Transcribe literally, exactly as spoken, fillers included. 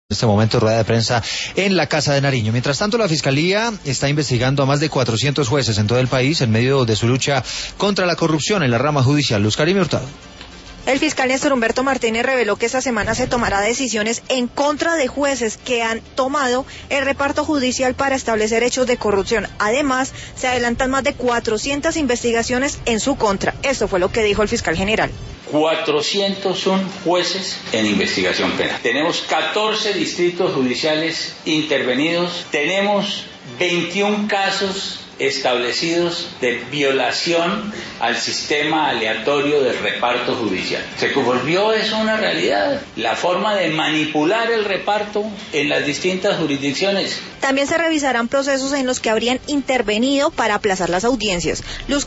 En este momento, rueda de prensa en la Casa de Nariño. Mientras tanto, la Fiscalía está investigando a más de cuatrocientos jueces en todo el país en medio de su lucha contra la corrupción en la rama judicial. Luz Karime Hurtado. El fiscal Néstor Humberto Martínez reveló que esta semana se tomará decisiones en contra de jueces que han tomado el reparto judicial para establecer hechos de corrupción. Además, se adelantan más de cuatrocientas investigaciones en su contra. Esto fue lo que dijo el fiscal general. cuatrocientos uno jueces en investigación penal. Tenemos catorce distritos judiciales intervenidos. Tenemos veintiún casos establecidos de violación al sistema aleatorio del reparto judicial. Se volvió eso una realidad. La forma de manipular el reparto en las distintas jurisdicciones. También se revisarán procesos en los que habrían intervenido para aplazar las audiencias. Luz